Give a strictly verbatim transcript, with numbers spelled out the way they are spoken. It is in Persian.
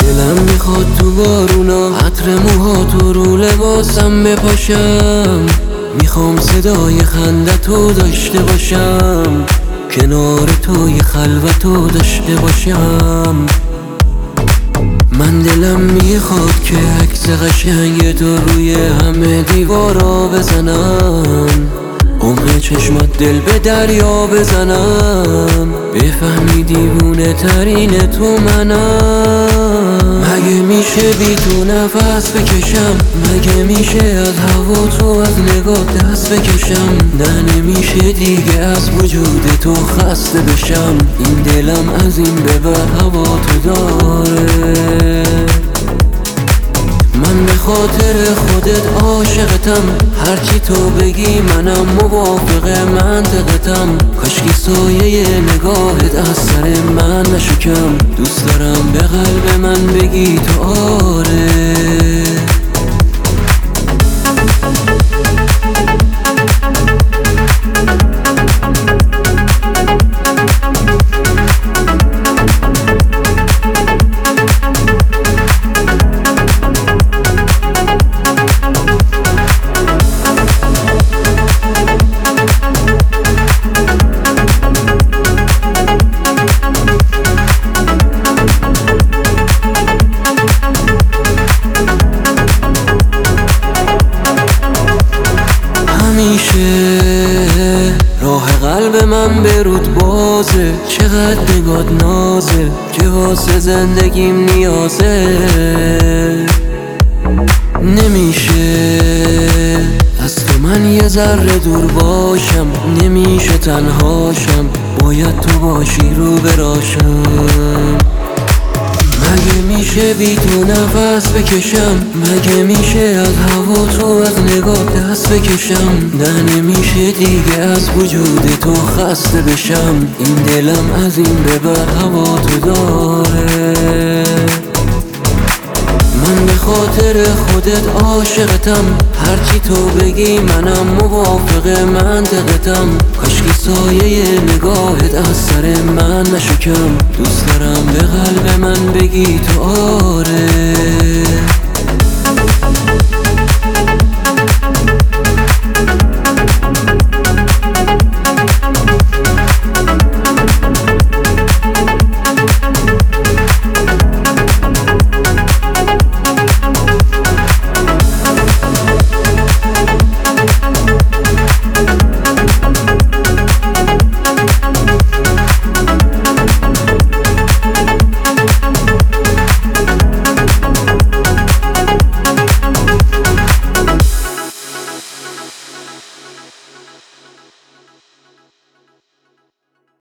دلم میخواد تو بارونا عطر موهاتو رو لباسم بپاشم، میخوام صدای خندتو داشته باشم، کنار تو یه خلوتو داشته باشم. من دلم میخواد که عکس قشنگ تو روی همه دیوارا بزنم، عمق چشمات دل به دریا بزنم، بفهمی دیوونه ترین تو منم. مگه میشه بی تو نفس بکشم، مگه میشه از هوا تو از نگاه دست بکشم، نه نمیشه دیگه از وجود تو خسته بشم، این دلم از این به بعد هوا تو داره. من به خاطر خودت عاشقتم، هرچی تو بگی منم موافق منطقتم، کاشکی سایه نگاهت از سر من نشکم، دوست دارم به قلب من بگی تو آره. همیشه راه قلب من به رود بازه، چقدر نگات نازه که واسه زندگیم نیازه. نمیشه از تو من یه ذره دور باشم، نمیشه تنهاشم، باید تو باشی رو براشم. مگه میشه بی تو نفس بکشم، مگه میشه از هوا تو از نگاه دست بکشم، نه نمیشه دیگه از وجود تو خسته بشم، این دلم از این به بعد هوا تو داره. من به خاطر خودت عاشقتم، هرچی تو بگی منم موافق منطقتم، کاشکی سایه نگاهت از سر من نشکم، دوست دارم به قلب من بگی تو آره.